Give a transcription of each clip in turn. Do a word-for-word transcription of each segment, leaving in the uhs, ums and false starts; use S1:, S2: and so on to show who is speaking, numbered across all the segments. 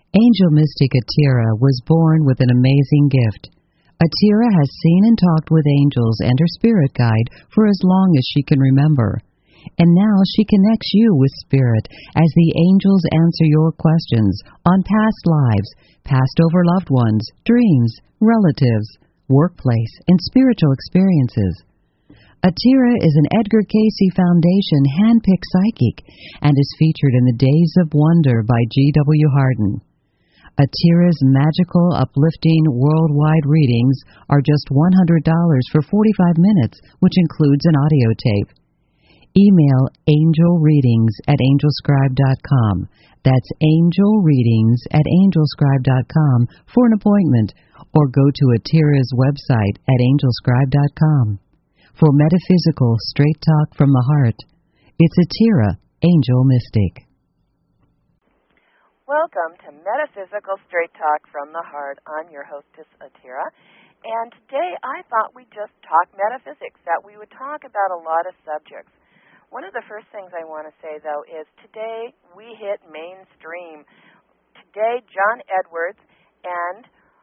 S1: Angel mystic Atira was born with an amazing gift. Atira has seen and talked with angels and her spirit guide for as long as she can remember. And now she connects you with spirit as the angels answer your questions on past lives, past over loved ones, dreams, relatives, workplace, and spiritual experiences. Atira is an Edgar Cayce Foundation hand-picked psychic and is featured in the Days of Wonder by G W Harden. Atira's magical, uplifting, worldwide readings are just one hundred dollars for forty-five minutes, which includes an audio tape. Email angelreadings at angelscribe dot com. That's angelreadings at angelscribe dot com for an appointment, or go to Atira's website at angelscribe dot com. For metaphysical straight talk from the heart, it's Atira, Angel Mystic.
S2: Welcome to Metaphysical Straight Talk from the Heart. I'm your hostess, Atira, and today I thought we'd just talk metaphysics, that we would talk about a lot of subjects. One of the first things I want to say, though, is today we hit mainstream. Today, John Edwards and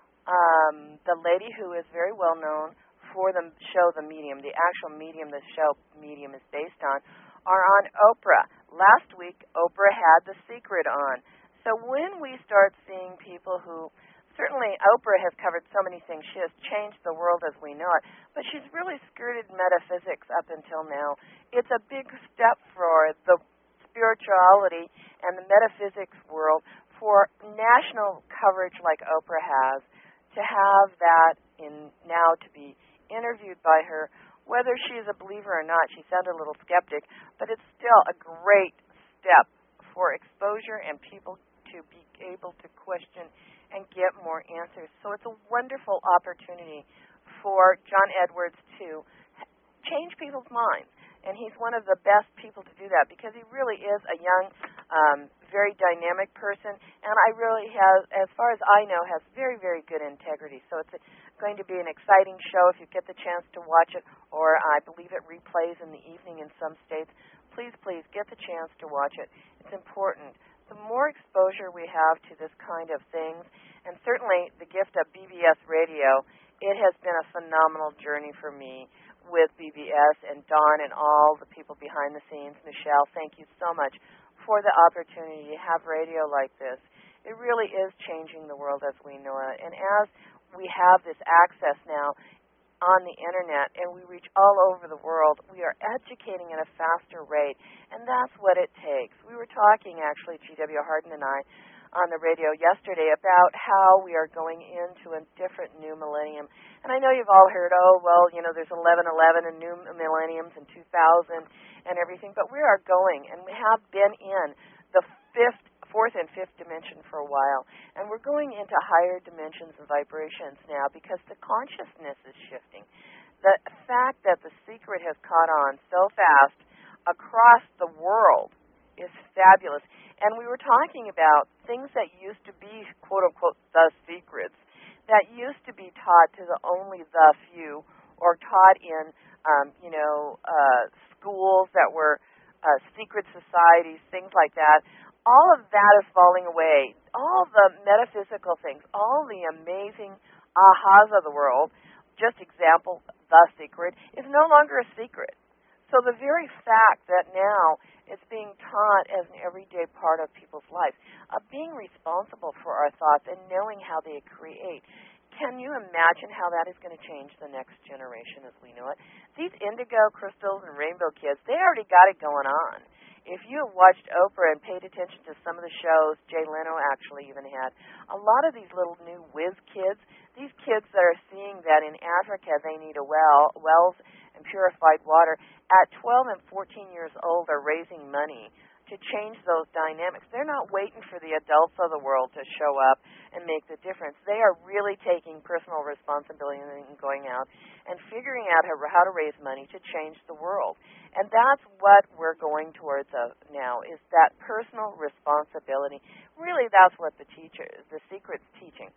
S2: um, the lady who is very well known for the show The Medium, the actual medium the show Medium is based on, are on Oprah. Last week, Oprah had The Secret on. So when we start seeing people who, certainly Oprah has covered so many things, she has changed the world as we know it, but she's really skirted metaphysics up until now. It's a big step for the spirituality and the metaphysics world for national coverage like Oprah has, to have that in now to be interviewed by her. Whether she's a believer or not, she sounded a little skeptic, but it's still a great step for exposure and people to be able to question and get more answers. So it's a wonderful opportunity for John Edwards to change people's minds. And he's one of the best people to do that because he really is a young, um, very dynamic person. And I really have, as far as I know, has very, very good integrity. So it's a, going to be an exciting show if you get the chance to watch it, or I believe it replays in the evening in some states. Please, please get the chance to watch it. It's important. The more exposure we have to this kind of things, and certainly the gift of B B S radio, it has been a phenomenal journey for me with B B S and Don and all the people behind the scenes. Michelle, thank you so much for the opportunity to have radio like this. It really is changing the world as we know it. And as we have this access now on the internet and we reach all over the world, we are educating at a faster rate, and that's what it takes. We were talking, actually, G W Harden and I, on the radio yesterday about how we are going into a different new millennium. And I know you've all heard, oh, well, you know, there's eleven eleven and new millenniums and two thousand and everything, but we are going, and we have been in the fifth, fourth and fifth dimension for a while, and we're going into higher dimensions and vibrations now because the consciousness is shifting. The fact that The Secret has caught on so fast across the world is fabulous. And we were talking about things that used to be, quote-unquote, the secrets, that used to be taught to the only the few, or taught in, um, you know, uh, schools that were uh, secret societies, things like that. All of that is falling away. All the metaphysical things, all the amazing ahas of the world, just example, The Secret, is no longer a secret. So the very fact that now it's being taught as an everyday part of people's lives, of being responsible for our thoughts and knowing how they create, can you imagine how that is going to change the next generation as we know it? These indigo crystals and rainbow kids, they already got it going on. If you have watched Oprah and paid attention to some of the shows, Jay Leno actually even had, a lot of these little new whiz kids, these kids that are seeing that in Africa they need a well, wells and purified water, at twelve and fourteen years old are raising money to change those dynamics. They're not waiting for the adults of the world to show up and make the difference. They are really taking personal responsibility and going out and figuring out how, how to raise money to change the world. And that's what we're going towards uh, now, is that personal responsibility. Really, that's what the teacher, The Secret's teaching,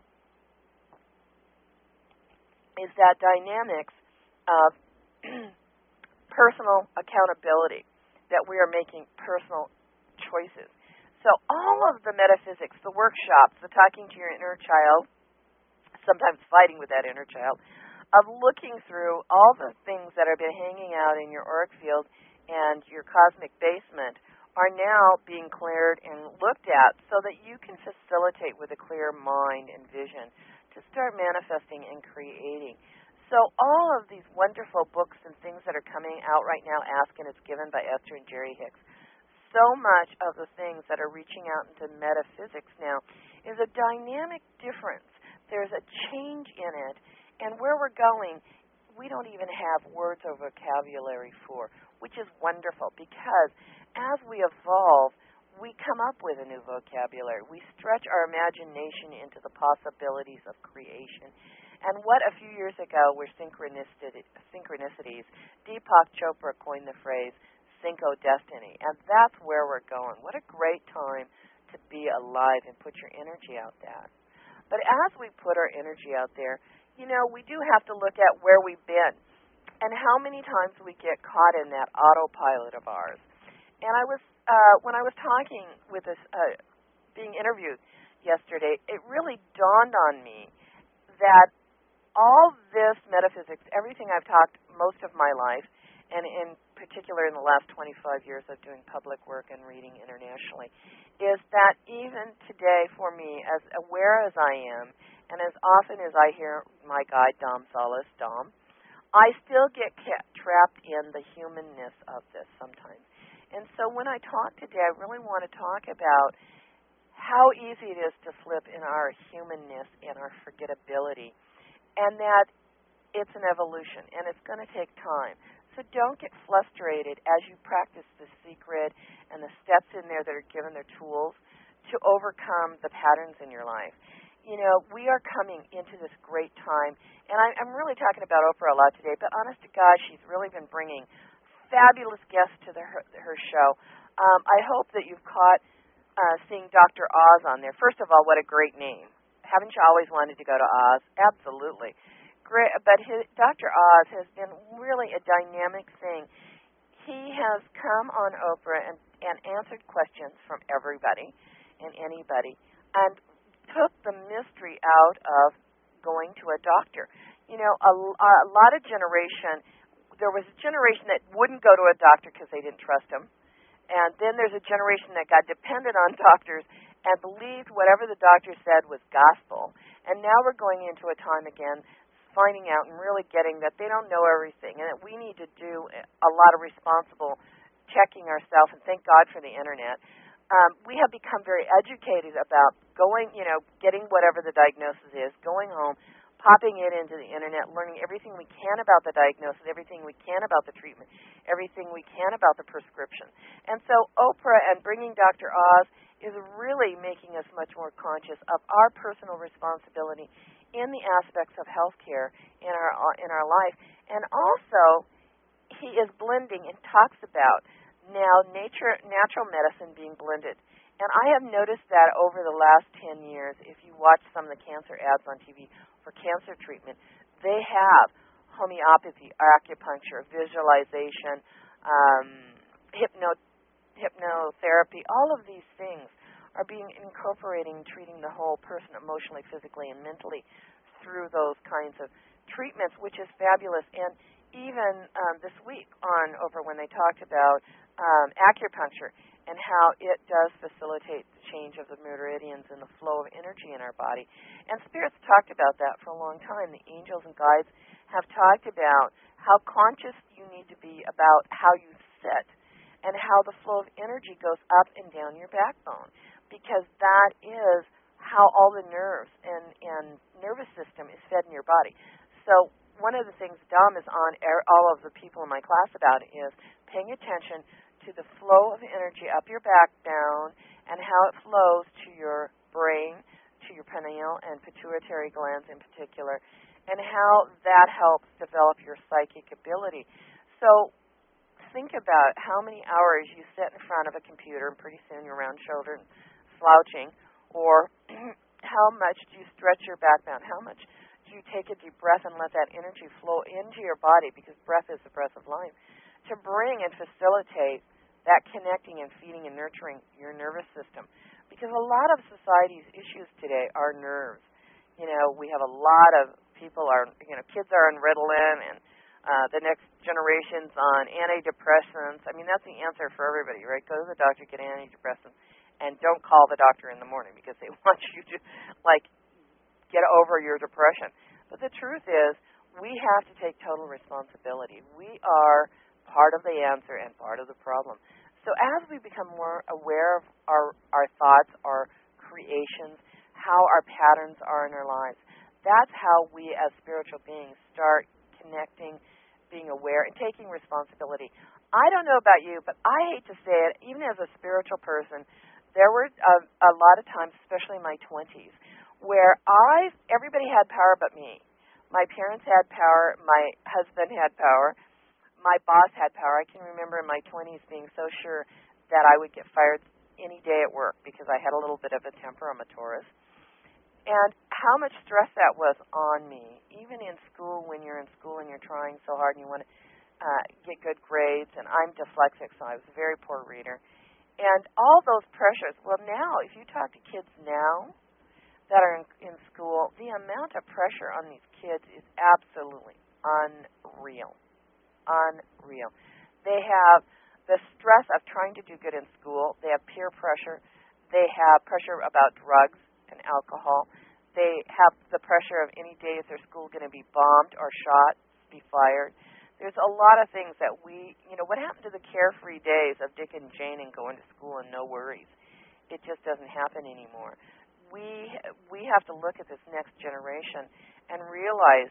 S2: is that dynamics of personal accountability, that we are making personal choices. So all of the metaphysics, the workshops, the talking to your inner child, sometimes fighting with that inner child, of looking through all the things that have been hanging out in your auric field and your cosmic basement are now being cleared and looked at so that you can facilitate with a clear mind and vision to start manifesting and creating. So all of these wonderful books and things that are coming out right now, Ask and It's Given by Esther and Jerry Hicks, so much of the things that are reaching out into metaphysics now is a dynamic difference. There's a change in it. And where we're going, we don't even have words or vocabulary for, which is wonderful because as we evolve, we come up with a new vocabulary. We stretch our imagination into the possibilities of creation. And what a few years ago were synchronicities, Deepak Chopra coined the phrase, Synco Destiny. And that's where we're going. What a great time to be alive and put your energy out there. But as we put our energy out there, you know, we do have to look at where we've been and how many times we get caught in that autopilot of ours. And I was, uh, when I was talking with this, uh, being interviewed yesterday, it really dawned on me that all this metaphysics, everything I've talked most of my life, and in particular in the last twenty-five years of doing public work and reading internationally, is that even today for me, as aware as I am, and as often as I hear my guide, Dom Solis, Dom, I still get kept trapped in the humanness of this sometimes. And so when I talk today, I really want to talk about how easy it is to slip in our humanness and our forgettability, and that it's an evolution, and it's going to take time. So don't get frustrated as you practice the secret and the steps in there that are given, their tools, to overcome the patterns in your life. You know, we are coming into this great time, and I, I'm really talking about Oprah a lot today, but honest to God, she's really been bringing fabulous guests to the, her, her show. Um, I hope that you've caught uh, seeing Doctor Oz on there. First of all, what a great name. Haven't you always wanted to go to Oz? Absolutely. Great, but his, Doctor Oz has been really a dynamic thing. He has come on Oprah and, and answered questions from everybody and anybody, and took the mystery out of going to a doctor. You know, a, a lot of generation, there was a generation that wouldn't go to a doctor because they didn't trust him. And then there's a generation that got dependent on doctors and believed whatever the doctor said was gospel. And now we're going into a time again finding out and really getting that they don't know everything and that we need to do a lot of responsible checking ourselves, and thank God for the Internet. Um, we have become very educated about going, you know, getting whatever the diagnosis is, going home, popping it into the Internet, learning everything we can about the diagnosis, everything we can about the treatment, everything we can about the prescription. And so Oprah and bringing Doctor Oz is really making us much more conscious of our personal responsibility in the aspects of healthcare in our in our life. And also, he is blending and talks about now nature, natural medicine being blended. And I have noticed that over the last ten years, if you watch some of the cancer ads on T V for cancer treatment, they have homeopathy, acupuncture, visualization, um, hypno, hypnotherapy. All of these things are being incorporating, treating the whole person emotionally, physically, and mentally through those kinds of treatments, which is fabulous. And even um, this week on Oprah, when they talked about um, acupuncture and how it does facilitate the change of the meridians and the flow of energy in our body. And spirits talked about that for a long time. The angels and guides have talked about how conscious you need to be about how you sit and how the flow of energy goes up and down your backbone, because that is how all the nerves and, and nervous system is fed in your body. So one of the things Dom is on all of the people in my class about is paying attention to the flow of energy up your back, down, and how it flows to your brain, to your pineal and pituitary glands in particular, and how that helps develop your psychic ability. So think about how many hours you sit in front of a computer, and pretty soon you're round shouldered, slouching, or how much do you stretch your backbone, how much do you take a deep breath and let that energy flow into your body, because breath is the breath of life, to bring and facilitate that connecting and feeding and nurturing your nervous system. Because a lot of society's issues today are nerves. You know, we have a lot of people are, you know, kids are on Ritalin, and uh, the next generation's on antidepressants. I mean, that's the answer for everybody, right? Go to the doctor, get antidepressants, and don't call the doctor in the morning because they want you to, like, get over your depression. But the truth is, we have to take total responsibility. We are part of the answer and part of the problem. So as we become more aware of our, our thoughts, our creations, how our patterns are in our lives, that's how we as spiritual beings start connecting, being aware, and taking responsibility. I don't know about you, but I hate to say it, even as a spiritual person, there were a, a lot of times, especially in my twenties, where I, everybody had power but me. My parents had power, my husband had power, my boss had power. I can remember in my twenties being so sure that I would get fired any day at work because I had a little bit of a temper. I'm a Taurus. And how much stress that was on me, even in school, when you're in school and you're trying so hard and you want to uh, get good grades. And I'm dyslexic, so I was a very poor reader. And all those pressures. Well, now, if you talk to kids now that are in, in school, the amount of pressure on these kids is absolutely unreal. Unreal. They have the stress of trying to do good in school. They have peer pressure. They have pressure about drugs and alcohol. They have the pressure of any day is their school going to be bombed or shot, be fired. There's a lot of things that we, you know, what happened to the carefree days of Dick and Jane and going to school and no worries? It just doesn't happen anymore. We we have to look at this next generation and realize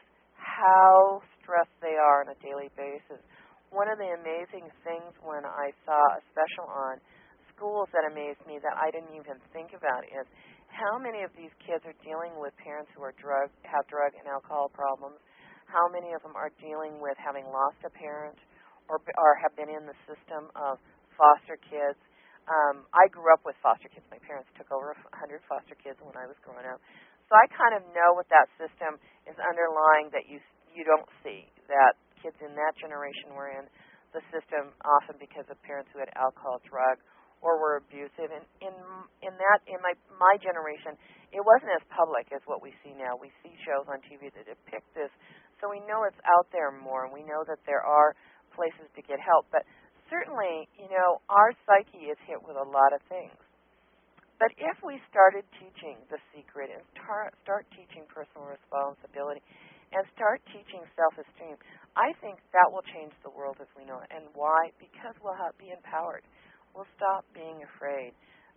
S2: how stressed they are on a daily basis. One of the amazing things when I saw a special on schools that amazed me that I didn't even think about is how many of these kids are dealing with parents who are drug, have drug and alcohol problems, how many of them are dealing with having lost a parent or, or have been in the system of foster kids. Um, I grew up with foster kids. My parents took over one hundred foster kids when I was growing up. So I kind of know what that system is underlying that you you don't see, that kids in that generation were in the system often because of parents who had alcohol, drug, or were abusive. And in in that in my my generation, it wasn't as public as what we see now. We see shows on T V that depict this, so we know it's out there more, and we know that there are places to get help. But certainly, you know, our psyche is hit with a lot of things. But if we started teaching The Secret and tar- start teaching personal responsibility and start teaching self-esteem, I think that will change the world as we know it. And why? Because we'll have, be empowered. We'll stop being afraid.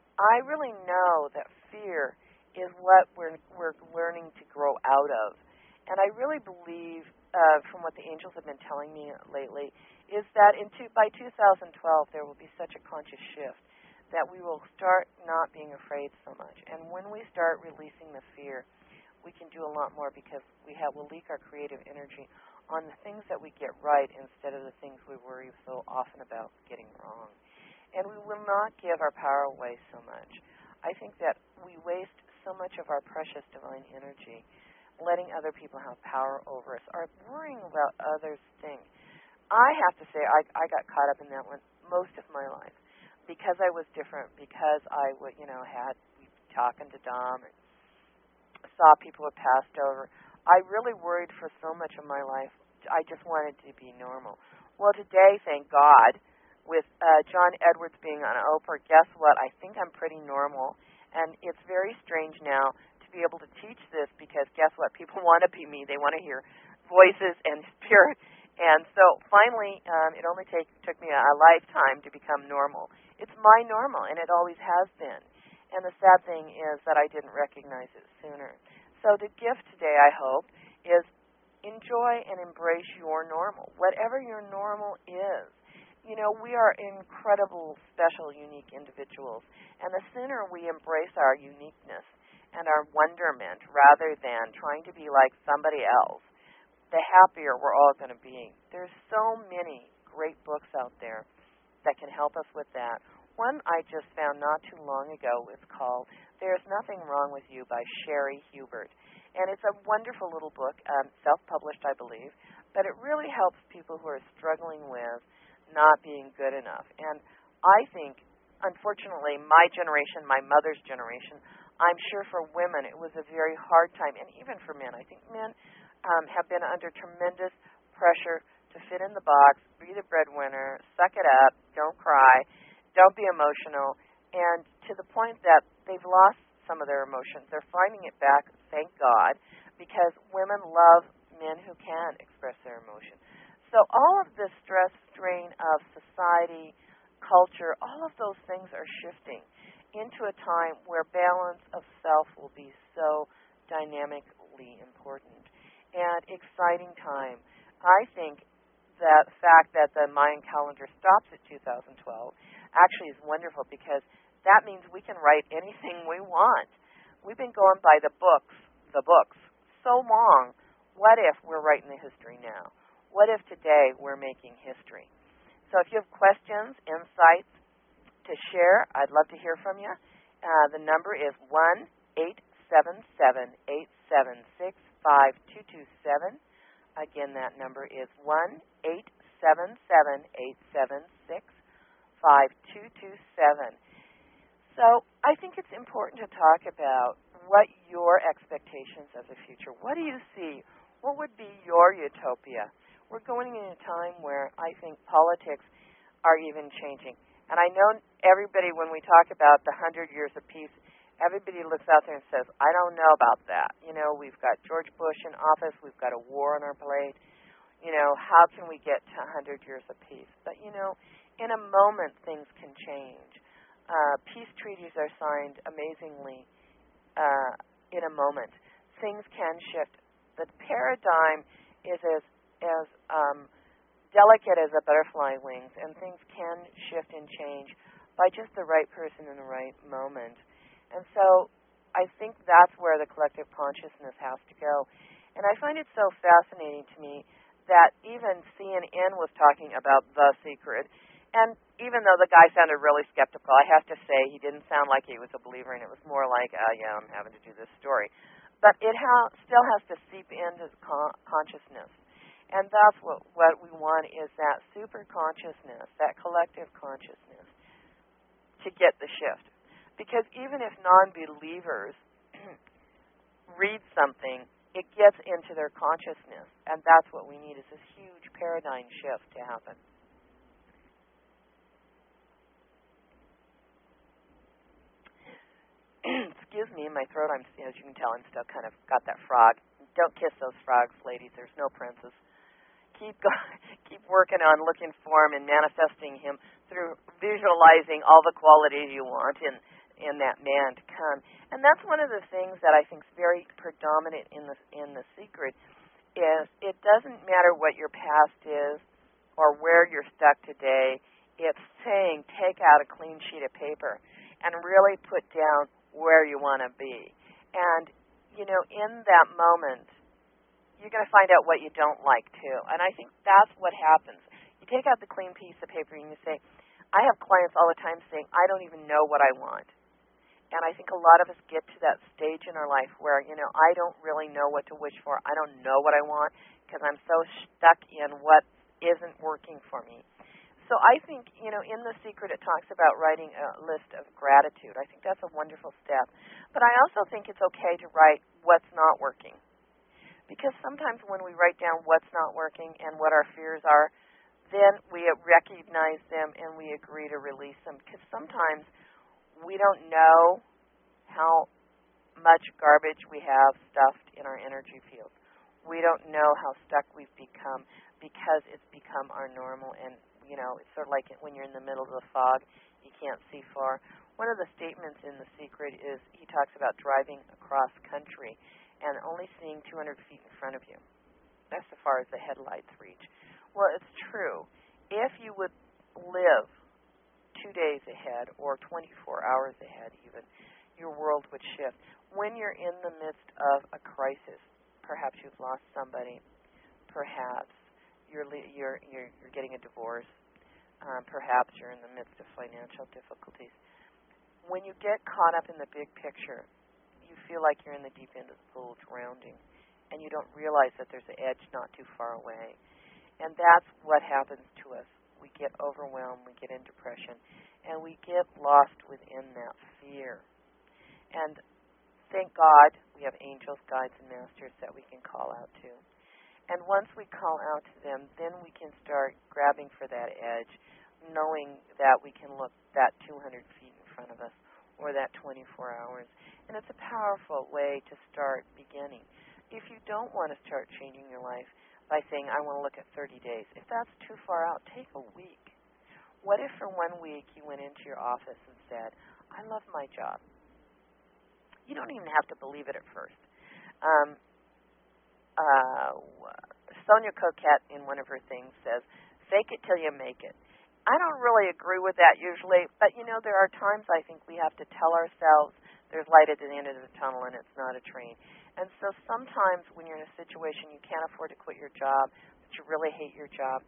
S2: I really know that fear is what we're, we're learning to grow out of. And I really believe, uh, from what the angels have been telling me lately, is that in two, by two thousand twelve there will be such a conscious shift that we will start not being afraid so much. And when we start releasing the fear, we can do a lot more because we have we'll leak our creative energy on the things that we get right instead of the things we worry so often about getting wrong. And we will not give our power away so much. I think that we waste so much of our precious divine energy letting other people have power over us or worrying about others' things. I have to say I, I got caught up in that one most of my life. Because I was different, because I would, you know, had talking to Dom and saw people who passed over, I really worried for so much of my life. I just wanted to be normal. Well, today, thank God, with uh, John Edwards being on Oprah, guess what? I think I'm pretty normal, and it's very strange now to be able to teach this because guess what? People want to be me. They want to hear voices and spirit. And so finally, um, it only take, took me a, a lifetime to become normal. It's my normal, and it always has been. And the sad thing is that I didn't recognize it sooner. So the gift today, I hope, is enjoy and embrace your normal, whatever your normal is. You know, we are incredible, special, unique individuals. And the sooner we embrace our uniqueness and our wonderment rather than trying to be like somebody else, the happier we're all going to be. There's so many great books out there that can help us with that. One I just found not too long ago is called There's Nothing Wrong with You by Sherry Hubert. And it's a wonderful little book, um, self-published, I believe, but it really helps people who are struggling with not being good enough. And I think, unfortunately, my generation, my mother's generation, I'm sure for women it was a very hard time, and even for men. I think men um, have been under tremendous pressure to fit in the box, be the breadwinner, suck it up, don't cry, don't be emotional, and to the point that they've lost some of their emotions. They're finding it back, thank God, because women love men who can express their emotion. So all of this stress, strain of society, culture, all of those things are shifting into a time where balance of self will be so dynamically important and exciting time. I think that the fact that the Mayan calendar stops at two thousand twelve actually is wonderful because that means we can write anything we want. We've been going by the books, the books, so long. What if we're writing the history now? What if today we're making history? So if you have questions, insights to share, I'd love to hear from you. Uh, the number is one eight seven seven, eight seven six, five two two seven. Again, that number is one eight seven seven, eight seven six, five two two seven. So I think it's important to talk about what your expectations of the future. What do you see? What would be your utopia? We're going in a time where I think politics are even changing. And I know everybody, when we talk about the hundred years of peace, everybody looks out there and says, I don't know about that. You know, we've got George Bush in office. We've got a war on our plate. You know, how can we get to one hundred years of peace? But, you know, in a moment, things can change. Uh, peace treaties are signed amazingly uh, in a moment. Things can shift. The paradigm is as, as um, delicate as a butterfly wings, and things can shift and change by just the right person in the right moment. And so I think that's where the collective consciousness has to go. And I find it so fascinating to me that even C N N was talking about The Secret. And even though the guy sounded really skeptical, I have to say he didn't sound like he was a believer, and it was more like, oh, yeah, I'm having to do this story. But it ha- still has to seep into con- consciousness. And that's what, what we want is that super consciousness, that collective consciousness, to get the shift. Because even if non-believers read something, it gets into their consciousness. And that's what we need is this huge paradigm shift to happen. Excuse me, in my throat, I'm, as you can tell, I'm still kind of got that frog. Don't kiss those frogs, ladies. There's no princes. Keep go- keep working on looking for him and manifesting him through visualizing all the qualities you want in, in that man to come. And that's one of the things that I think is very predominant in the, in the secret is it doesn't matter what your past is or where you're stuck today. It's saying take out a clean sheet of paper and really put down where you want to be. And, you know, in that moment, you're going to find out what you don't like, too. And I think that's what happens. You take out the clean piece of paper and you say, I have clients all the time saying, I don't even know what I want. And I think a lot of us get to that stage in our life where, you know, I don't really know what to wish for. I don't know what I want because I'm so stuck in what isn't working for me. So I think, you know, in The Secret it talks about writing a list of gratitude. I think that's a wonderful step. But I also think it's okay to write what's not working. Because sometimes when we write down what's not working and what our fears are, then we recognize them and we agree to release them. Because sometimes we don't know how much garbage we have stuffed in our energy field. We don't know how stuck we've become because it's become our normal. And, you know, it's sort of like when you're in the middle of the fog, you can't see far. One of the statements in The Secret is he talks about driving across country and only seeing two hundred feet in front of you. That's as far as the headlights reach. Well, it's true. If you would live two days ahead or twenty-four hours ahead even, your world would shift. When you're in the midst of a crisis, perhaps you've lost somebody, perhaps you're you're you're, you're getting a divorce, um, perhaps you're in the midst of financial difficulties. When you get caught up in the big picture, you feel like you're in the deep end of the pool drowning, and you don't realize that there's an edge not too far away. And that's what happens to us we get overwhelmed, we get in depression, and we get lost within that fear. And thank God we have angels, guides, and masters that we can call out to. And once we call out to them, then we can start grabbing for that edge, knowing that we can look that two hundred feet in front of us or that twenty-four hours. And it's a powerful way to start beginning. If you don't want to start changing your life by saying, I want to look at thirty days, if that's too far out, take a week. What if for one week you went into your office and said, I love my job? You don't even have to believe it at first. Um, uh, Sonia Coquette, in one of her things, says, fake it till you make it. I don't really agree with that usually, but, you know, there are times I think we have to tell ourselves there's light at the end of the tunnel and it's not a train. And so sometimes when you're in a situation you can't afford to quit your job, but you really hate your job,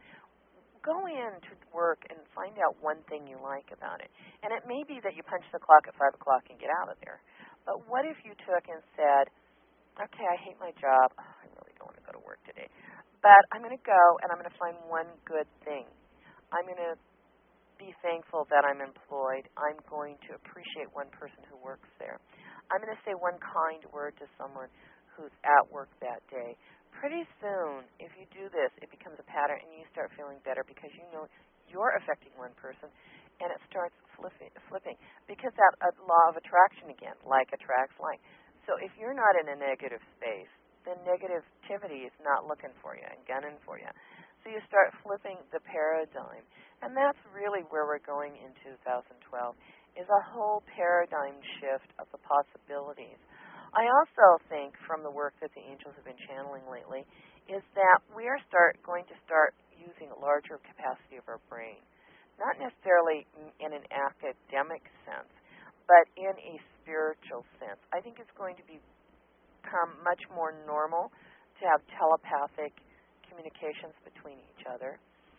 S2: go in to work and find out one thing you like about it. And it may be that you punch the clock at five o'clock and get out of there. But what if you took and said, okay, I hate my job. Oh, I really don't want to go to work today. But I'm going to go and I'm going to find one good thing. I'm going to be thankful that I'm employed. I'm going to appreciate one person who works there. I'm going to say one kind word to someone who's at work that day. Pretty soon, if you do this, it becomes a pattern and you start feeling better because you know you're affecting one person and it starts flipping, flipping because that uh, law of attraction again, like attracts like. So if you're not in a negative space, then negativity is not looking for you and gunning for you. So you start flipping the paradigm. And that's really where we're going in two thousand twelve, is a whole paradigm shift of the possibilities. I also think from the work that the angels have been channeling lately is that we are start going to start using a larger capacity of our brain. Not necessarily in an academic sense, but in a spiritual sense. I think it's going to be, become much more normal to have telepathic communications between each other.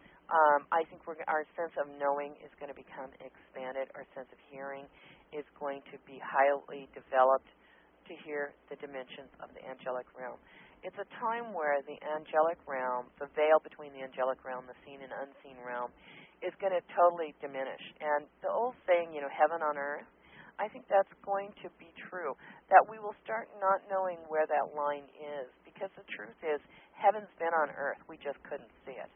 S2: Um, I think we're, our sense of knowing is going to become expanded. Our sense of hearing is going to be highly developed to hear the dimensions of the angelic realm. It's a time where the angelic realm, the veil between the angelic realm, the seen and unseen realm, is going to totally diminish. And the old saying, you know, heaven on earth, I think that's going to be true, that we will start not knowing where that line is, because the truth is heaven's been on earth, we just couldn't see it.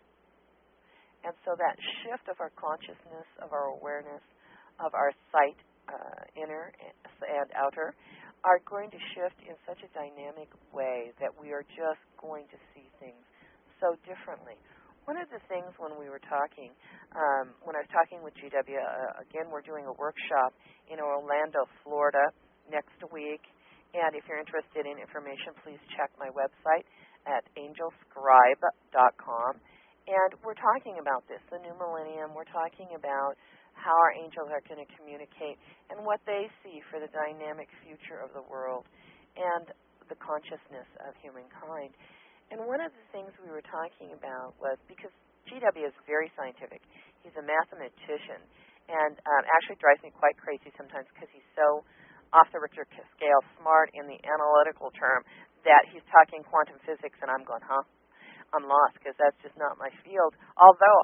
S2: And so that shift of our consciousness, of our awareness, of our sight, uh, inner and outer, are going to shift in such a dynamic way that we are just going to see things so differently. One of the things when we were talking, um, when I was talking with G W, uh, again, we're doing a workshop in Orlando, Florida next week. And if you're interested in information, please check my website at angel scribe dot com. And we're talking about this, the new millennium. We're talking about how our angels are going to communicate and what they see for the dynamic future of the world and the consciousness of humankind. And one of the things we were talking about was, because G W is very scientific, he's a mathematician, and um, actually drives me quite crazy sometimes because he's so off the Richter scale smart in the analytical term that he's talking quantum physics and I'm going, huh? I'm lost because that's just not my field. Although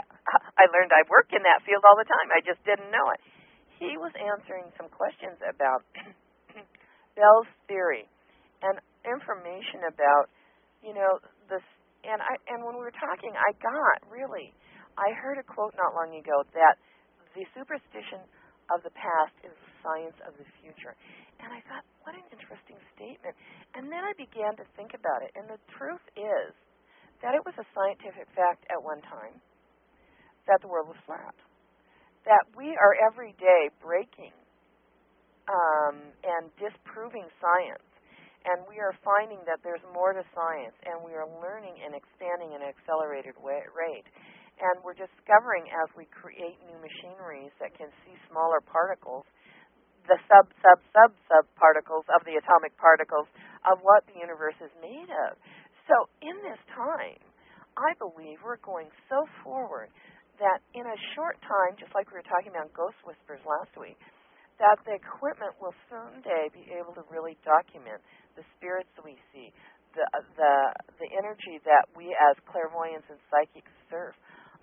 S2: I learned I work in that field all the time. I just didn't know it. He was answering some questions about Bell's theory and information about, you know, this. And I and when we were talking, I got really, I heard a quote not long ago that the superstition of the past is the science of the future. And I thought, what an interesting statement. And then I began to think about it. And the truth is that it was a scientific fact at one time that the world was flat. That we are every day breaking um, and disproving science. And we are finding that there's more to science. And we are learning and expanding at an accelerated way, rate. And we're discovering as we create new machineries that can see smaller particles, the sub, sub, sub, sub particles of the atomic particles of what the universe is made of. So in this time, I believe we're going so forward that in a short time, just like we were talking about Ghost Whispers last week, that the equipment will someday be able to really document the spirits that we see, the the the energy that we as clairvoyants and psychics serve.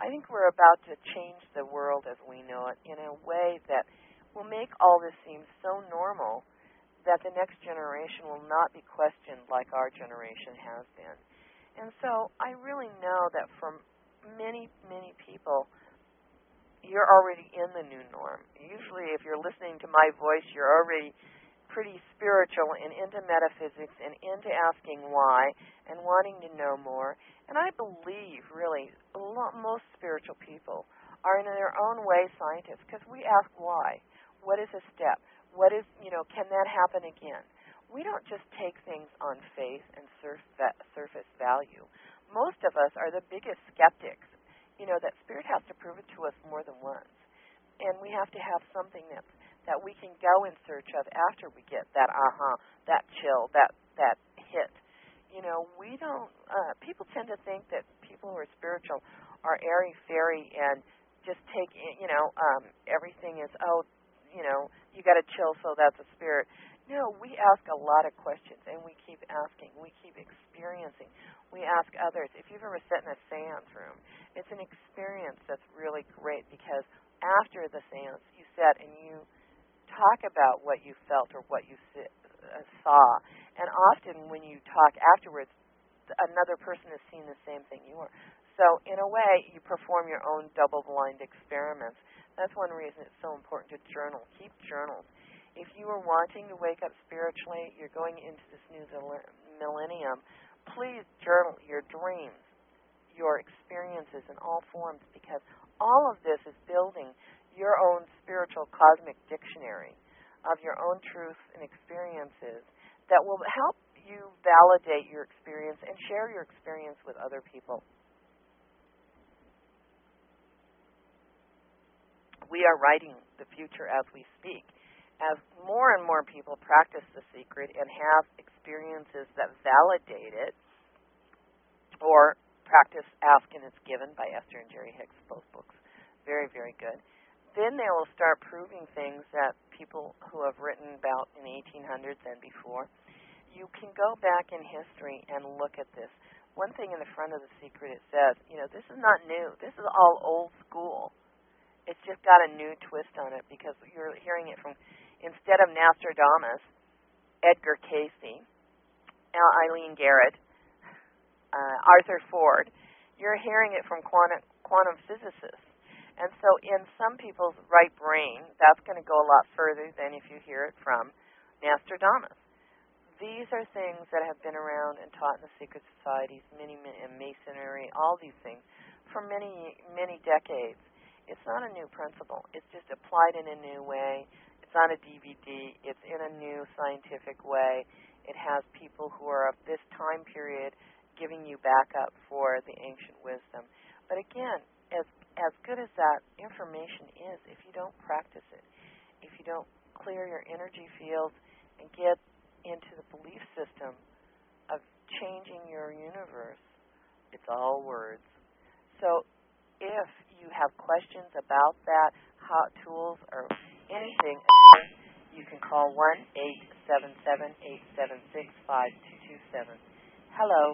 S2: I think we're about to change the world as we know it in a way that will make all this seem so normal that the next generation will not be questioned like our generation has been. And so I really know that for many, many people, you're already in the new norm. Usually if you're listening to my voice, you're already pretty spiritual and into metaphysics and into asking why and wanting to know more. And I believe, really, a lot, most spiritual people are in their own way scientists because we ask why. What is a step? What is, you know, can that happen again? We don't just take things on faith and surface value. Most of us are the biggest skeptics, you know, that Spirit has to prove it to us more than once. And we have to have something that's that we can go in search of after we get that aha, that chill, that that hit. You know, we don't, uh, people tend to think that people who are spiritual are airy-fairy and just take, you know, um, everything is, oh, you know, you got to chill, so that's a spirit. No, we ask a lot of questions, and we keep asking. We keep experiencing. We ask others. If you've ever sat in a seance room, it's an experience that's really great because after the seance, you sit and you talk about what you felt or what you uh, saw. And often when you talk afterwards, another person has seen the same thing you were. So in a way, you perform your own double-blind experiments. That's one reason it's so important to journal. Keep journals. If you are wanting to wake up spiritually, you're going into this new millennium, please journal your dreams, your experiences in all forms, because all of this is building your own spiritual cosmic dictionary of your own truths and experiences that will help you validate your experience and share your experience with other people. We are writing the future as we speak. As more and more people practice the secret and have experiences that validate it, or practice Ask and It's Given by Esther and Jerry Hicks, both books, very, very good. Then they will start proving things that people who have written about in the eighteen hundreds and before. You can go back in history and look at this. One thing in the front of the secret, it says, you know, this is not new. This is all old school. It's just got a new twist on it because you're hearing it from, instead of Nostradamus, Edgar Cayce, Eileen Garrett, uh, Arthur Ford, you're hearing it from quantum, quantum physicists. And so in some people's right brain, that's going to go a lot further than if you hear it from Nostradamus. These are things that have been around and taught in the secret societies, many, many, and Masonry, all these things, for many, many decades. It's not a new principle. It's just applied in a new way. It's on a D V D. It's in a new scientific way. It has people who are of this time period giving you backup for the ancient wisdom. But again, as as good as that information is, if you don't practice it, if you don't clear your energy fields and get into the belief system of changing your universe, it's all words. So if you have questions about that, hot tools, or anything, you can call one eight seven seven, eight seven six, five two two seven. Hello.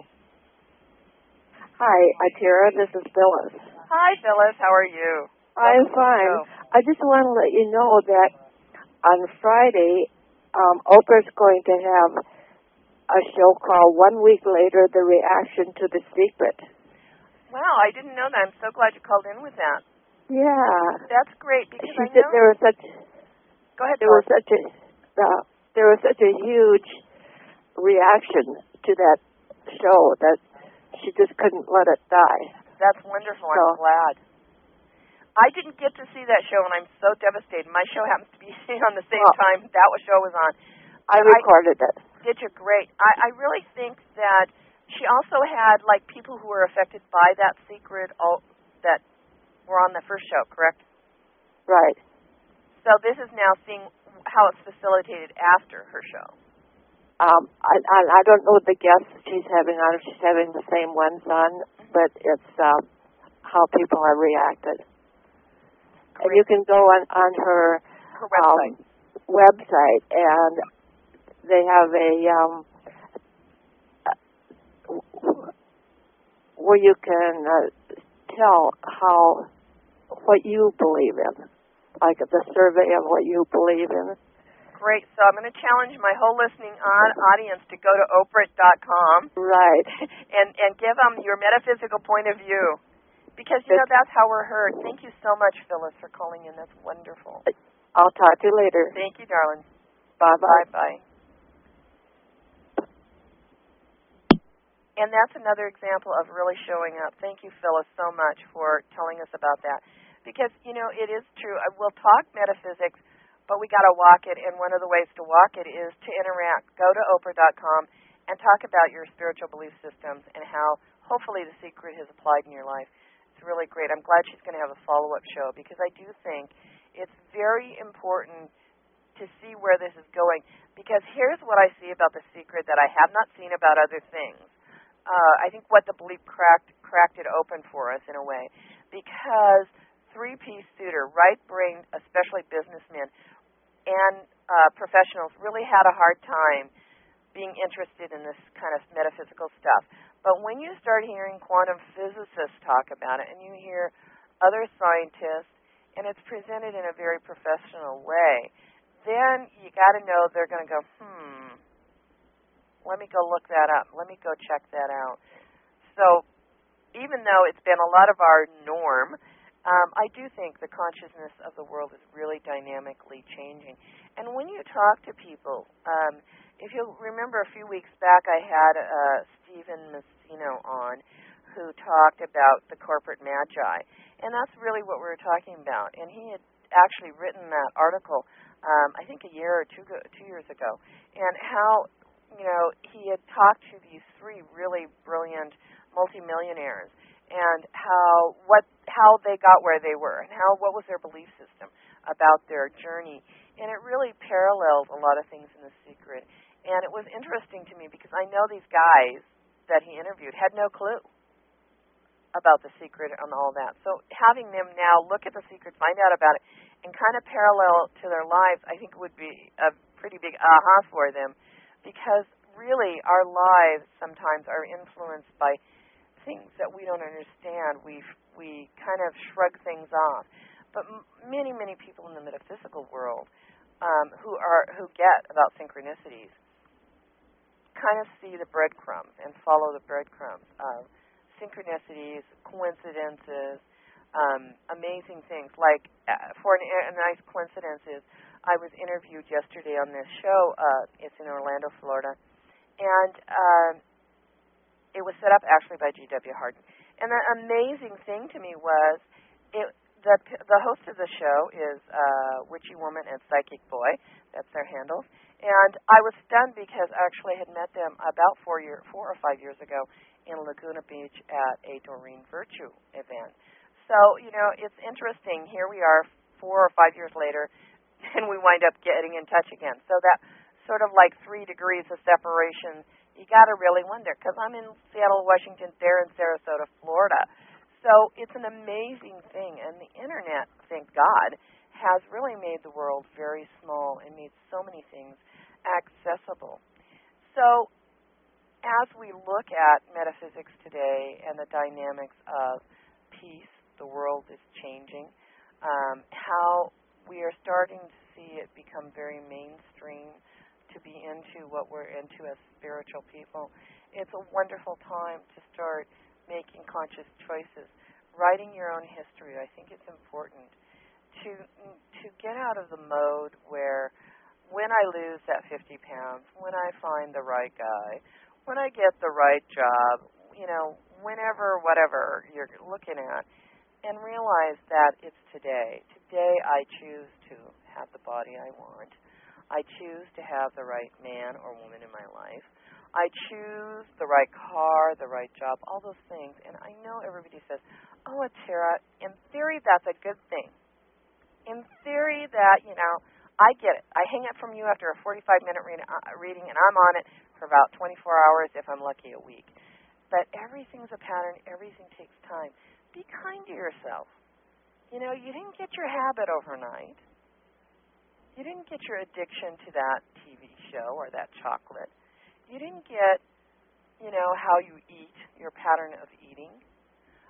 S3: Hi, Atira. This is Phyllis.
S2: Hi, Phyllis. How are you?
S3: I'm fine. I just want to let you know that on Friday, um, Oprah's going to have a show called One Week Later, The Reaction to the Secret.
S2: Wow, I didn't know that. I'm so glad you called in with that.
S3: Yeah.
S2: That's great because
S3: she
S2: I
S3: said
S2: know...
S3: there was such...
S2: Go ahead,
S3: There was such a... Uh, there was such a huge reaction to that show that she just couldn't let it die.
S2: That's wonderful.
S3: So,
S2: I'm glad. I didn't get to see that show, and I'm so devastated. My show happens to be on the same
S3: well,
S2: time that show was on.
S3: I recorded
S2: I,
S3: it.
S2: Did you? Great. I, I really think that she also had, like, people who were affected by that secret all, that were on the first show, correct?
S3: Right.
S2: So this is now seeing how it's facilitated after her show.
S3: Um, I, I, I don't know the guests she's having on, if she's having the same ones on, but it's uh, how people have reacted. Great. And you can go on, on her,
S2: her website.
S3: Um, website, and they have a, um, where you can uh, tell how what you believe in, like the survey of what you believe in.
S2: Great. So I'm going to challenge my whole listening on audience to go to Oprah dot com.
S3: Right.
S2: And, and give them your metaphysical point of view. Because, you know, that's how we're heard. Thank you so much, Phyllis, for calling in. That's wonderful.
S3: I'll talk to you later.
S2: Thank you, darling.
S3: Bye-bye.
S2: Bye-bye. And that's another example of really showing up. Thank you, Phyllis, so much for telling us about that. Because, you know, it is true. We'll talk metaphysics, but we got to walk it, and one of the ways to walk it is to interact. Go to Oprah dot com and talk about your spiritual belief systems and how hopefully the secret has applied in your life. It's really great. I'm glad she's going to have a follow-up show because I do think it's very important to see where this is going. Because here's what I see about the secret that I have not seen about other things. Uh, I think what the belief cracked cracked it open for us in a way, because three-piece suitor, right-brained, especially businessmen and uh, professionals, really had a hard time being interested in this kind of metaphysical stuff. But when you start hearing quantum physicists talk about it, and you hear other scientists, and it's presented in a very professional way, then you got to know they're going to go, hmm. Let me go look that up. Let me go check that out. So even though it's been a lot of our norm, um, I do think the consciousness of the world is really dynamically changing. And when you talk to people, um, if you remember a few weeks back I had uh, Stephen Messino on who talked about the corporate magi. And that's really what we were talking about. And he had actually written that article, um, I think a year or two, go, two years ago, and how you know, he had talked to these three really brilliant multimillionaires and how what how they got where they were and how what was their belief system about their journey. And it really paralleled a lot of things in The Secret. And it was interesting to me because I know these guys that he interviewed had no clue about The Secret and all that. So having them now look at The Secret, find out about it, and kind of parallel to their lives, I think would be a pretty big aha for them. Because really our lives sometimes are influenced by things that we don't understand. We we kind of shrug things off. But m- many, many people in the metaphysical world um, who are who get about synchronicities kind of see the breadcrumbs and follow the breadcrumbs of synchronicities, coincidences, um, amazing things. Like uh, for an, a nice coincidence is I was interviewed yesterday on this show. Uh, it's in Orlando, Florida, and uh, it was set up actually by G W Harden. And the amazing thing to me was it, the the host of the show is uh, Witchy Woman and Psychic Boy. That's their handles. And I was stunned because I actually had met them about four year, four or five years ago in Laguna Beach at a Doreen Virtue event. So you know, it's interesting. Here we are, four or five years later. And we wind up getting in touch again. So that sort of like three degrees of separation, you got to really wonder. Because I'm in Seattle, Washington, they're in Sarasota, Florida. So it's an amazing thing. And the Internet, thank God, has really made the world very small and made so many things accessible. So as we look at metaphysics today and the dynamics of peace, the world is changing, um, how we are starting to see it become very mainstream to be into what we're into as spiritual people. It's a wonderful time to start making conscious choices. Writing your own history, I think it's important to to get out of the mode where when I lose that fifty pounds, when I find the right guy, when I get the right job, you know, whenever, whatever you're looking at, and realize that it's today. Today I choose to have the body I want. I choose to have the right man or woman in my life. I choose the right car, the right job, all those things. And I know everybody says, oh, Tara, in theory that's a good thing. In theory that, you know, I get it. I hang up from you after a forty-five minute read, uh, reading, and I'm on it for about twenty-four hours, if I'm lucky, a week. But everything's a pattern. Everything takes time. Be kind to yourself. You know, you didn't get your habit overnight. You didn't get your addiction to that T V show or that chocolate. You didn't get, you know, how you eat, your pattern of eating.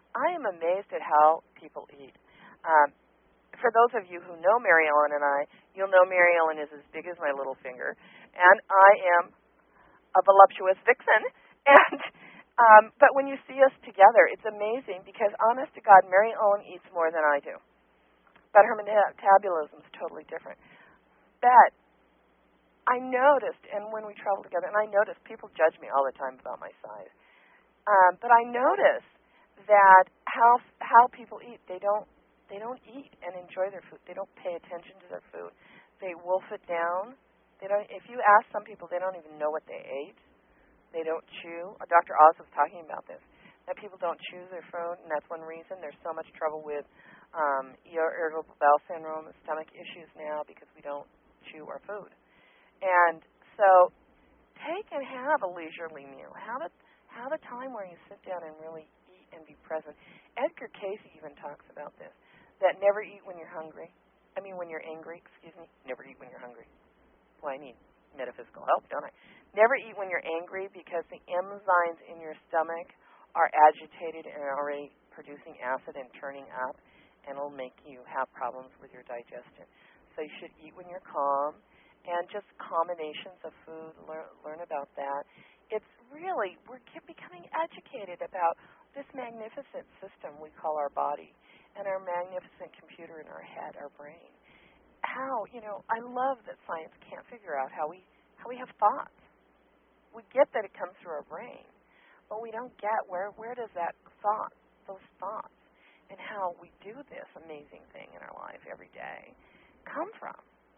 S2: I am amazed at how people eat. Um, for those of you who know Mary Ellen and I, you'll know Mary Ellen is as big as my little finger, and I am a voluptuous vixen. And um, but when you see us together, it's amazing because, honest to God, Mary Ellen eats more than I do, but her metabolism is totally different. But I noticed, and when we travel together, and I noticed people judge me all the time about my size, um, but I noticed that how how people eat, they don't they don't eat and enjoy their food. They don't pay attention to their food. They wolf it down. They don't. If you ask some people, they don't even know what they ate. They don't chew. Uh, Doctor Oz was talking about this, that people don't chew their food, and that's one reason there's so much trouble with um, irritable bowel syndrome and stomach issues now, because we don't chew our food. And so take and have a leisurely meal. Have a, have a time where you sit down and really eat and be present. Edgar Cayce even talks about this, that never eat when you're hungry. I mean, when you're angry, excuse me, never eat when you're hungry. Well, I need metaphysical help, don't I? Never eat when you're angry, because the enzymes in your stomach are agitated and are already producing acid and turning up, and it'll make you have problems with your digestion. So you should eat when you're calm, and just combinations of food, learn, learn about that. It's really, we're becoming educated about this magnificent system we call our body, and our magnificent computer in our head, our brain. How, you know, I love that science can't figure out how we how we have thoughts. We get that it comes through our brain, but we don't get where where does that thought, those thoughts, and how we do this amazing thing in our life every day come from.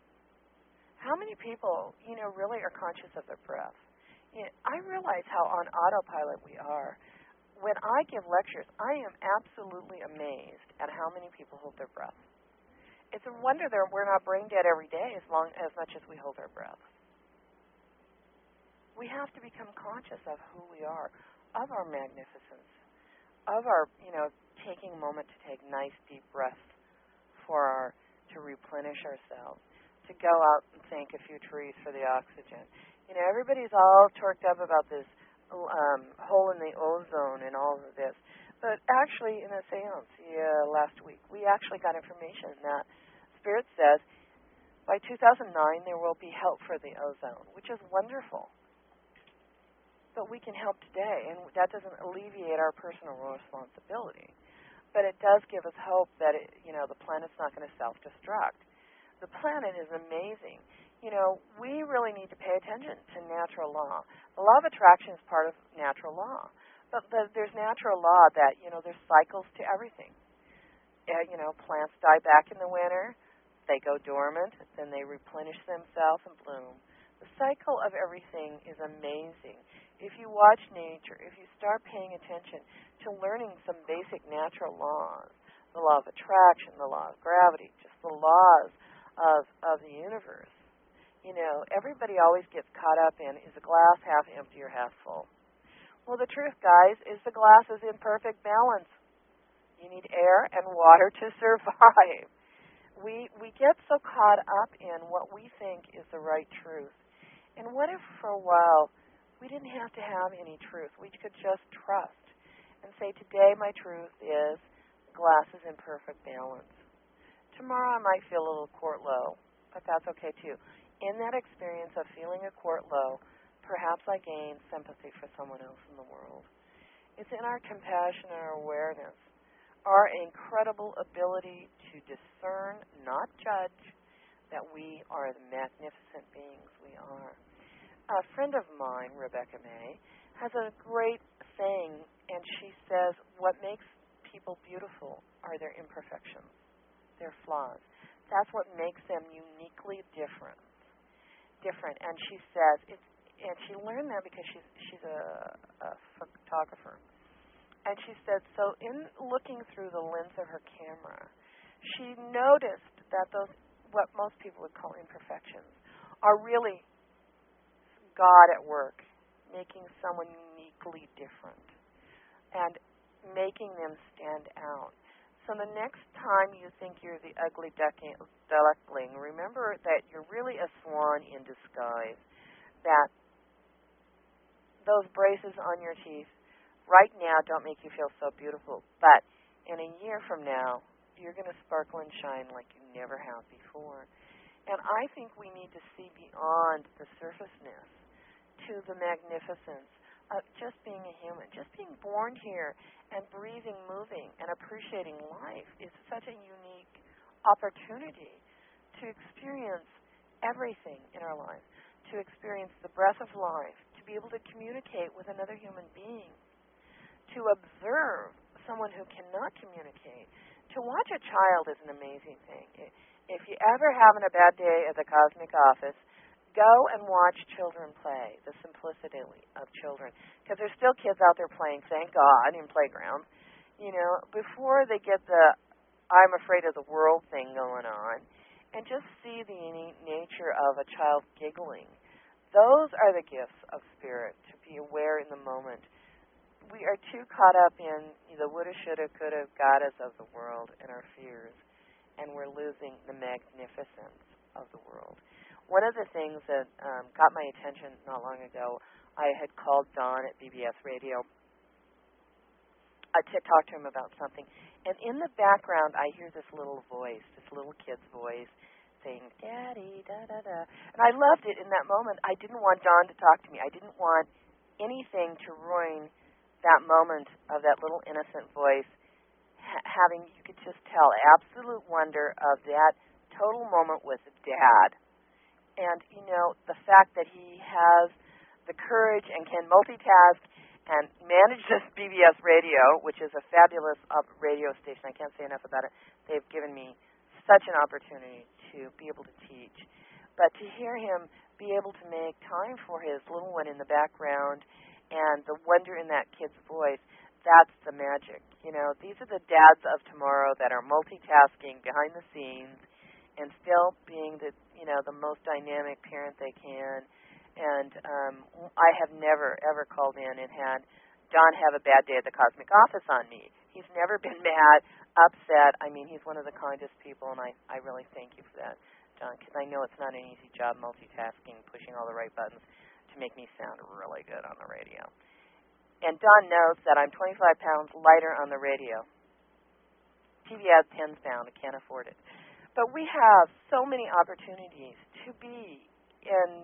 S2: How many people, you know, really are conscious of their breath? You know, I realize how on autopilot we are. When I give lectures, I am absolutely amazed at how many people hold their breath. It's a wonder that we're not brain dead every day as long as much as we hold our breath. We have to become conscious of who we are, of our magnificence, of our, you know, taking a moment to take nice deep breaths for our, to replenish ourselves, to go out and thank a few trees for the oxygen. You know, everybody's all torqued up about this um, hole in the ozone and all of this. But actually, in a seance uh, last week, we actually got information that Spirit says by two thousand nine there will be help for the ozone, which is wonderful. But we can help today, and that doesn't alleviate our personal responsibility. But it does give us hope that, it, you know, the planet's not going to self-destruct. The planet is amazing. You know, we really need to pay attention to natural law. The law of attraction is part of natural law. But the, there's natural law that, you know, there's cycles to everything. Uh, you know, plants die back in the winter, they go dormant, then they replenish themselves and bloom. The cycle of everything is amazing. If you watch nature, if you start paying attention to learning some basic natural laws, the law of attraction, the law of gravity, just the laws of, of the universe, you know, everybody always gets caught up in, is the glass half empty or half full? Well, the truth, guys, is the glass is in perfect balance. You need air and water to survive. We we get so caught up in what we think is the right truth. And what if for a while we didn't have to have any truth? We could just trust and say, today my truth is glass is in perfect balance. Tomorrow I might feel a little quart low, but that's okay too. In that experience of feeling a quart low, perhaps I gain sympathy for someone else in the world. It's in our compassion and our awareness, our incredible ability to discern, not judge, that we are the magnificent beings we are. A friend of mine, Rebecca May, has a great saying, and she says, what makes people beautiful are their imperfections, their flaws. That's what makes them uniquely different. Different. And she says, it's And she learned that because she's she's a, a photographer. And she said, so in looking through the lens of her camera, she noticed that those, what most people would call imperfections, are really God at work, making someone uniquely different and making them stand out. So the next time you think you're the ugly duckling, remember that you're really a swan in disguise, that those braces on your teeth right now don't make you feel so beautiful, but in a year from now, you're going to sparkle and shine like you never have before. And I think we need to see beyond the surfaceness to the magnificence of just being a human. Just being born here and breathing, moving, and appreciating life is such a unique opportunity to experience everything in our lives, to experience the breath of life, to be able to communicate with another human being, to observe someone who cannot communicate. To watch a child is an amazing thing. If you ever having a bad day at the cosmic office, go and watch children play, the simplicity of children. Because there's still kids out there playing, thank God, in playgrounds. You know, before they get the I'm afraid of the world thing going on, and just see the unique nature of a child giggling. Those are the gifts of spirit, to be aware in the moment. We are too caught up in the woulda, shoulda, coulda, gotta of the world and our fears, and we're losing the magnificence of the world. One of the things that um, got my attention not long ago, I had called Don at B B S Radio uh, to talk to him about something, and in the background I hear this little voice, this little kid's voice, saying, Daddy, da-da-da. And I loved it in that moment. I didn't want Don to talk to me. I didn't want anything to ruin that moment of that little innocent voice, ha- having, you could just tell, absolute wonder of that total moment with Dad. And, you know, the fact that he has the courage and can multitask and manage this B B S Radio, which is a fabulous uh, radio station. I can't say enough about it. They've given me such an opportunity to be able to teach. But to hear him be able to make time for his little one in the background and the wonder in that kid's voice, that's the magic. You know, these are the dads of tomorrow that are multitasking behind the scenes and still being the, you know, the most dynamic parent they can. And um, I have never, ever called in and had Don have a bad day at the cosmic office on me. He's never been mad, upset. I mean, he's one of the kindest people, and I, I really thank you for that, Don, because I know it's not an easy job multitasking, pushing all the right buttons to make me sound really good on the radio. And Don knows that I'm twenty-five pounds lighter on the radio. T V ad's ten pounds. I can't afford it. But we have so many opportunities to be in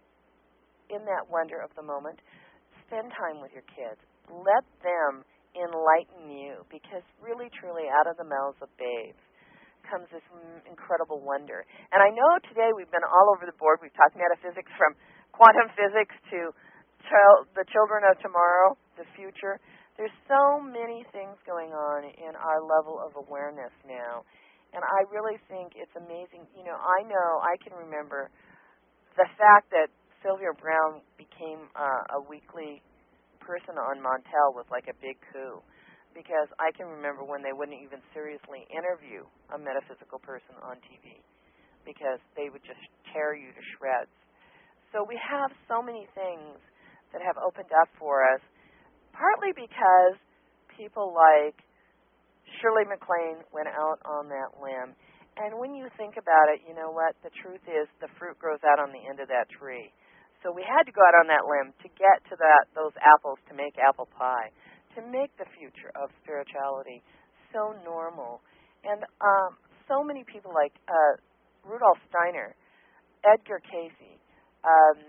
S2: in that wonder of the moment. Spend time with your kids. Let them enlighten you, because really, truly, out of the mouths of babes comes this incredible wonder. And I know today we've been all over the board. We've talked metaphysics, from quantum physics to ch- the children of tomorrow, the future. There's so many things going on in our level of awareness now. And I really think it's amazing. You know, I know, I can remember the fact that Sylvia Browne became uh, a weekly person on Montel was like a big coup, because I can remember when they wouldn't even seriously interview a metaphysical person on T V, because they would just tear you to shreds. So we have so many things that have opened up for us, partly because people like Shirley MacLaine went out on that limb. And when you think about it, you know what? The truth is the fruit grows out on the end of that tree. So we had to go out on that limb to get to that those apples to make apple pie, to make the future of spirituality so normal. And um, so many people like uh, Rudolf Steiner, Edgar Cayce, um,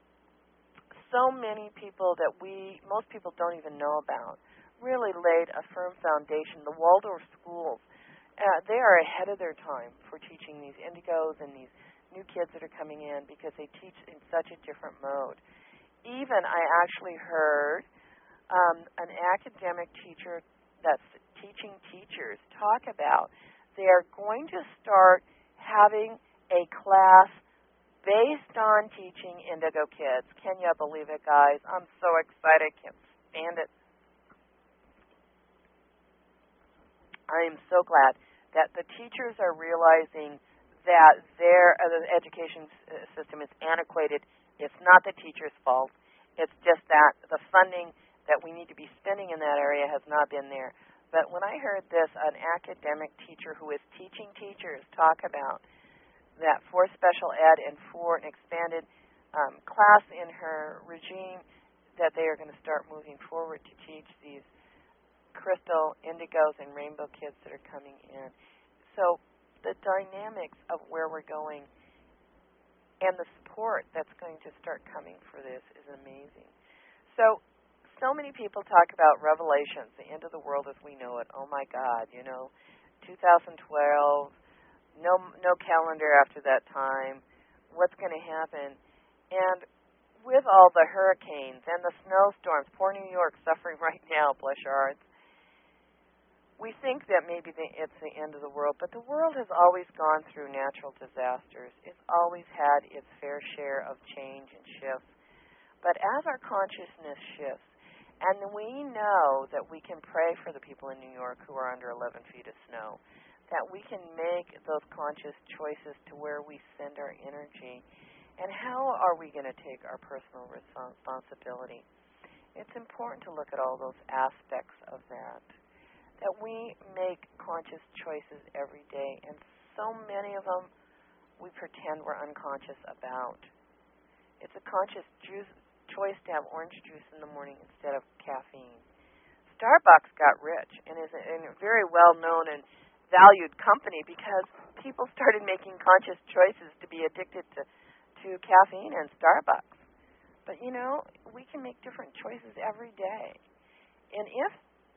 S2: so many people that we, most people don't even know about, really laid a firm foundation. The Waldorf schools, uh, they are ahead of their time for teaching these indigos and these new kids that are coming in, because they teach in such a different mode. Even I actually heard um, an academic teacher that's teaching teachers talk about they are going to start having a class based on teaching indigo kids. Can you believe it, guys? I'm so excited. I can't stand it. I am so glad that the teachers are realizing that their uh, the education system is antiquated. It's not the teacher's fault. It's just that the funding that we need to be spending in that area has not been there. But when I heard this, an academic teacher who is teaching teachers talk about that for special ed and for an expanded um, class in her regime, that they are going to start moving forward to teach these crystal, indigos, and rainbow kids that are coming in. So the dynamics of where we're going and the support that's going to start coming for this is amazing. So, so many people talk about Revelations, the end of the world as we know it. Oh my God, you know, two thousand twelve, no, no calendar after that time. What's going to happen? And with all the hurricanes and the snowstorms, poor New York suffering right now, bless your hearts. We think that maybe the, it's the end of the world, but the world has always gone through natural disasters. It's always had its fair share of change and shifts. But as our consciousness shifts, and we know that we can pray for the people in New York who are under eleven feet of snow, that we can make those conscious choices to where we send our energy, and how are we going to take our personal responsibility? It's important to look at all those aspects of that. That we make conscious choices every day, and so many of them we pretend we're unconscious about. It's a conscious juice, choice to have orange juice in the morning instead of caffeine. Starbucks got rich and is a, a very well-known and valued company because people started making conscious choices to be addicted to, to caffeine and Starbucks. But, you know, we can make different choices every day. And if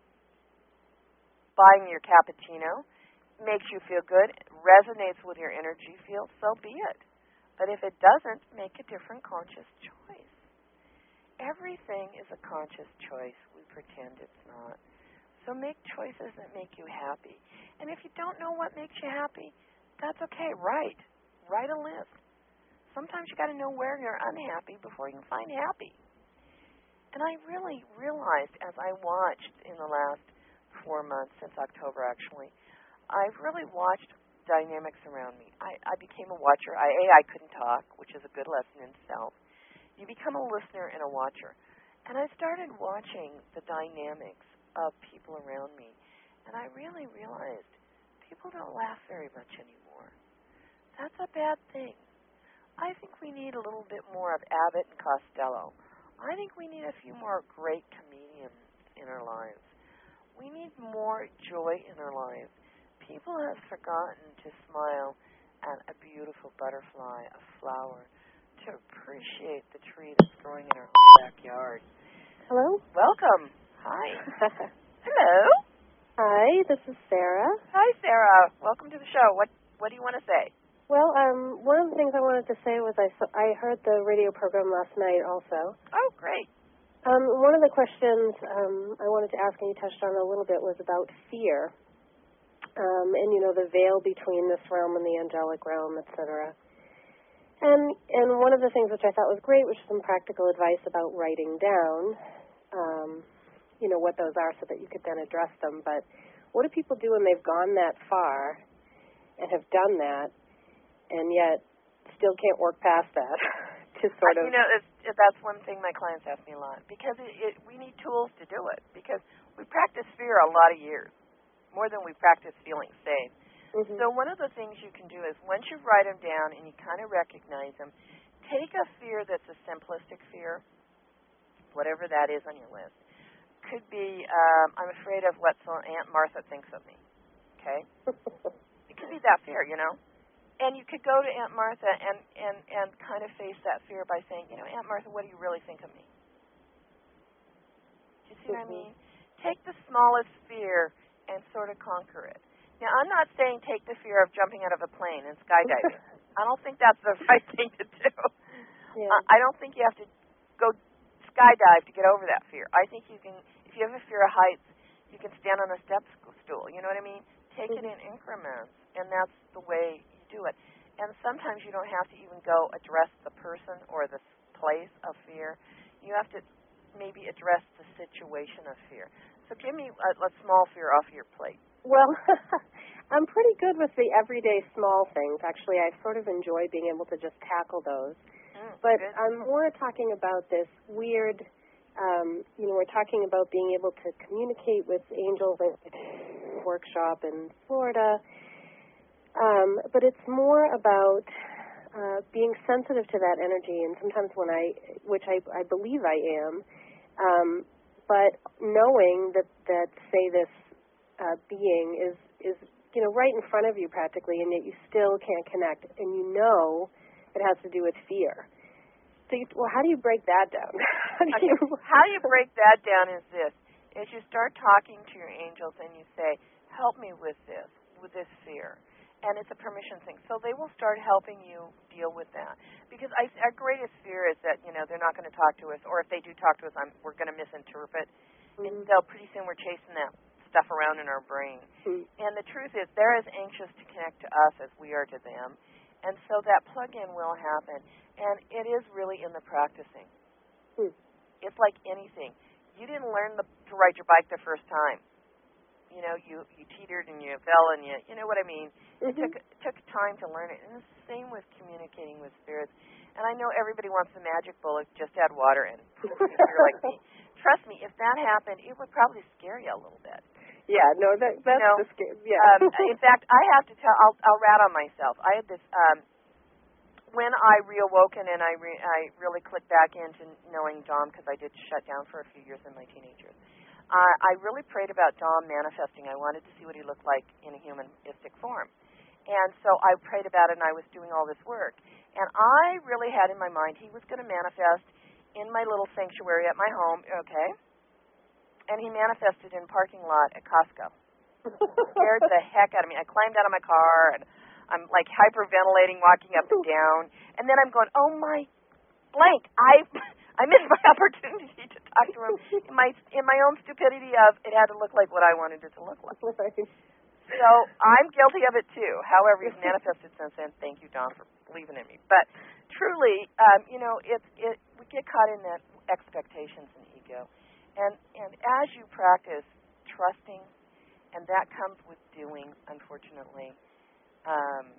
S2: buying your cappuccino makes you feel good, resonates with your energy field, so be it. But if it doesn't, make a different conscious choice. Everything is a conscious choice. We pretend it's not. So make choices that make you happy. And if you don't know what makes you happy, that's okay. Write. Write a list. Sometimes you got to know where you're unhappy before you can find happy. And I really realized as I watched in the last four months, since October actually, I've really watched dynamics around me. I, I became a watcher. I, A, I couldn't talk, which is a good lesson in self. You become a listener and a watcher. And I started watching the dynamics of people around me. And I really realized people don't laugh very much anymore. That's a bad thing. I think we need a little bit more of Abbott and Costello. I think we need a few more great comedians in our lives. We need more joy in our lives. People have forgotten to smile at a beautiful butterfly, a flower, to appreciate the tree that's growing in our backyard.
S4: Hello?
S2: Welcome. Hi. Hello.
S4: Hi, this is Sarah.
S2: Hi, Sarah. Welcome to the show. What What do you want to say?
S4: Well, um, one of the things I wanted to say was I, saw, I heard the radio program last night also.
S2: Oh, great.
S4: Um, one of the questions um, I wanted to ask, and you touched on a little bit, was about fear. Um, and, you know, the veil between this realm and the angelic realm, et cetera. And, and one of the things which I thought was great was some practical advice about writing down, um, you know, what those are so that you could then address them. But what do people do when they've gone that far and have done that and yet still can't work past that? To sort of,
S2: you know, it's, it, that's one thing my clients ask me a lot, because it, it, we need tools to do it, because we practice fear a lot of years, more than we practice feeling safe.
S4: mm-hmm.
S2: So one of the things you can do is once you write them down and you kind of recognize them, take a fear that's a simplistic fear, whatever that is on your list. Could be, um, I'm afraid of what Aunt Martha thinks of me, okay? It could be that fear, you know? And you could go to Aunt Martha and, and, and kind of face that fear by saying, you know, Aunt Martha, what do you really think of me? Do you see mm-hmm. what I mean? Take the smallest fear and sort of conquer it. Now, I'm not saying take the fear of jumping out of a plane and skydiving. I don't think that's the right thing to do.
S4: Yeah.
S2: Uh, I don't think you have to go skydive to get over that fear. I think you can, if you have a fear of heights, you can stand on a step stool. You know what I mean? Take mm-hmm. it in increments, and that's the way do it. And sometimes you don't have to even go address the person or the place of fear. You have to maybe address the situation of fear. So give me a, a small fear off your plate.
S4: Well, I'm pretty good with the everyday small things. Actually, I sort of enjoy being able to just tackle those.
S2: Mm,
S4: but
S2: good.
S4: I'm more talking about this weird, um, you know, we're talking about being able to communicate with angels at a workshop in Florida. Um, but it's more about uh, being sensitive to that energy, and sometimes when I, which I, I believe I am, Um, but knowing that, that say, this uh, being is, is, you know, right in front of you practically, and yet you still can't connect, and you know it has to do with fear. So, you, well, how do you break that down? how, do you,
S2: how you break that down is this. Is you start talking to your angels and you say, help me with this, with this fear. And it's a permission thing. So they will start helping you deal with that. Because I, our greatest fear is that, you know, they're not going to talk to us, or if they do talk to us, I'm, we're going to misinterpret. Mm-hmm. And so pretty soon we're chasing that stuff around in our brain. Mm-hmm. And the truth is they're as anxious to connect to us as we are to them. And so that plug-in will happen. And it is really in the practicing. Mm-hmm. It's like anything. You didn't learn the, to ride your bike the first time. You know, you, you teetered and you fell and you, you know what I mean? Mm-hmm. It took it took time to learn it. And it's the same with communicating with spirits. And I know everybody wants the magic bullet, just add water and poof, if you're like me. Trust me, if that happened, it would probably scare you a little bit.
S4: Yeah, no, that, that's
S2: you know,
S4: the scare. Yeah.
S2: um, in fact, I have to tell, I'll, I'll rat on myself. I had this, um, when I reawoken and I, re, I really clicked back into knowing Dom, because I did shut down for a few years in my teenage years. Uh, I really prayed about Dom manifesting. I wanted to see what he looked like in a humanistic form. And so I prayed about it, and I was doing all this work. And I really had in my mind he was going to manifest in my little sanctuary at my home, okay? And he manifested in a parking lot at Costco. Scared the heck out of me. I climbed out of my car, and I'm, like, hyperventilating, walking up and down. And then I'm going, oh, my blank, I... I missed my opportunity to talk to him in my in my own stupidity of it had to look like what I wanted it to look like.
S4: Right.
S2: So I'm guilty of it too. However, he's manifested since then. Thank you, Don, for believing in me. But truly, um, you know, it's it we get caught in that expectations and ego, and and as you practice trusting, and that comes with doing. Unfortunately, um,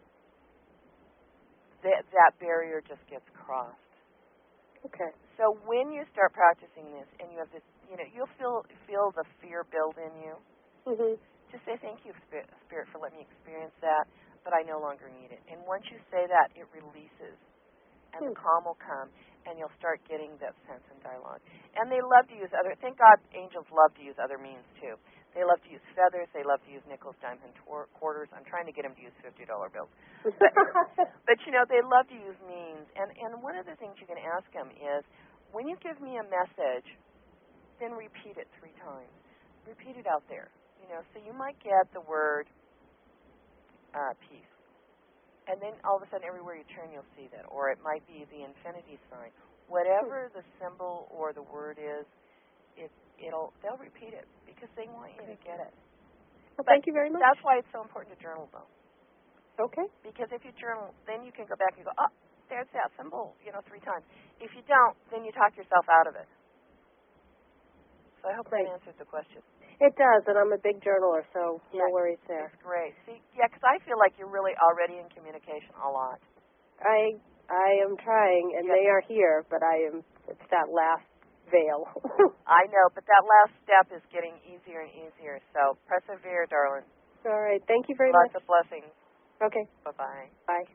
S2: that that barrier just gets crossed.
S4: Okay.
S2: So when you start practicing this, and you have this, you know, you'll feel feel the fear build in you.
S4: Mm-hmm.
S2: Just say, thank you, Spirit, for letting me experience that, but I no longer need it. And once you say that, it releases, and hmm. the calm will come, and you'll start getting that sense and dialogue. And they love to use other, thank God angels love to use other means, too. They love to use feathers. They love to use nickels, dimes, and tor- quarters. I'm trying to get them to use fifty dollar bills. But, but, you know, they love to use means. And, and one of the things you can ask them is, when you give me a message, then repeat it three times. Repeat it out there. You know, so you might get the word uh, peace. And then all of a sudden, everywhere you turn, you'll see that. Or it might be the infinity sign. Whatever the symbol or the word is, it, it'll they'll repeat it because they want you to get it.
S4: Well, thank you very much.
S2: That's why it's so important to journal, though.
S4: Okay.
S2: Because if you journal, then you can go back and go, oh, there's that symbol, you know, three times. If you don't, then you talk yourself out of it. So I hope
S4: great.
S2: that answers the question.
S4: It does, and I'm a big journaler, so
S2: yeah,
S4: no worries there.
S2: It's great. See, yeah, because I feel like you're really already in communication a lot.
S4: I I am trying, and
S2: yes.
S4: they are here, but I am. It's that last veil.
S2: I know, but that last step is getting easier and easier. So persevere, darling.
S4: All right. Thank you very
S2: Lots
S4: much.
S2: Lots of blessings.
S4: Okay.
S2: Bye-bye.
S4: Bye.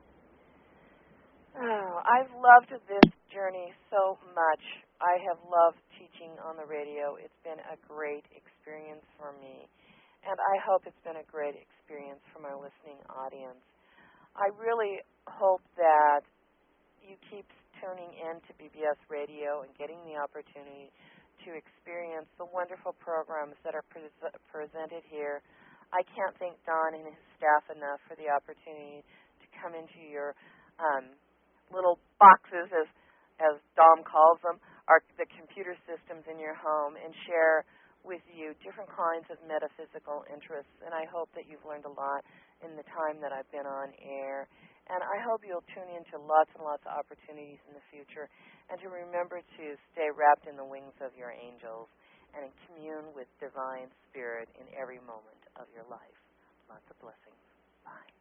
S2: Oh, I've loved this journey so much. I have loved teaching on the radio. It's been a great experience for me, and I hope it's been a great experience for my listening audience. I really hope that you keep tuning in to B B S Radio and getting the opportunity to experience the wonderful programs that are pre- presented here. I can't thank Don and his staff enough for the opportunity to come into your um, little boxes, as as Dom calls them, are the computer systems in your home, and share with you different kinds of metaphysical interests. And I hope that you've learned a lot in the time that I've been on air. And I hope you'll tune into lots and lots of opportunities in the future, and to remember to stay wrapped in the wings of your angels and commune with divine spirit in every moment of your life. Lots of blessings. Bye.